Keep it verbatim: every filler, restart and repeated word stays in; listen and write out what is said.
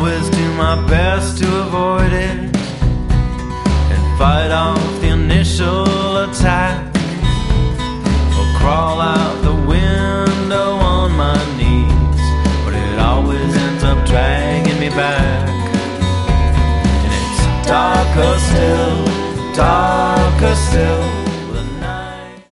always do my best to avoid it and fight off the initial attack, or crawl out the window on my knees, but it always ends up dragging me back. And it's darker still, darker still,